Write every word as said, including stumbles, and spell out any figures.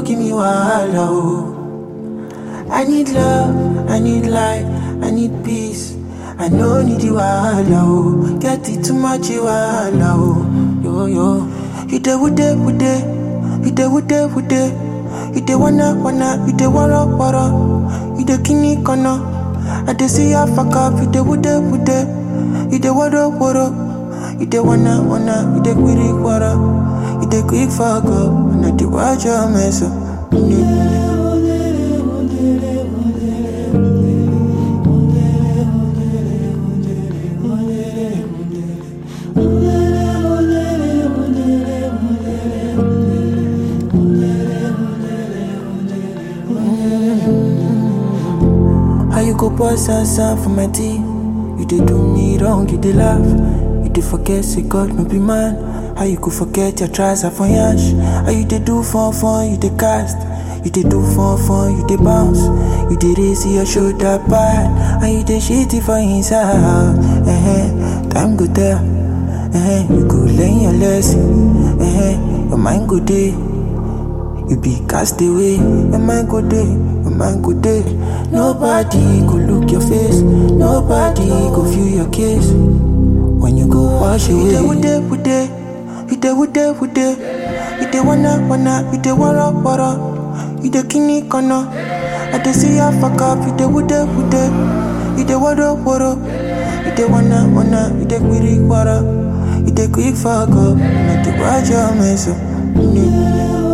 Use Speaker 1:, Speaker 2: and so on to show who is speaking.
Speaker 1: give me wahala, oh. I need love, I need light, I need peace. I no need you wahala, oh. Get it too much you wahala, oh. Yo yo, you dey with it, with it, you dey with it, with it. You dey wanna wanna, you dey wara wara, you dey kini kana. I dey see ya fuck up, you dey with it, with it, you dey wara wara, you dey wanna wanna, you dey quiri wara, you dey quick fuck up, and I dey watch your mess up. How you go boss and for my tea? You did do me wrong, you did laugh. You did forget, say God no be man. How you could forget your tries are for yash? How you did do fun fun, you did cast. You did do fun fun, you did bounce. You did raise your shoulder bad. And you did shitty for inside. Uh-huh. Time go there. Uh-huh. You go learn your lesson. Uh-huh. Your mind go there. You be cast away. Your mind go there. Your mind go there. Nobody go look your face. Nobody go feel your kiss. When you go wash away. You dey with it, you dey with it, with it. You dey wanna wanna, you dey wara wara. You dey kini kana. I dey see ya fuck up. You dey with it, with it. You dey wara wara. You dey wanna wanna, you dey quiri wara. You dey quick fuck up. I dey watch your mess up.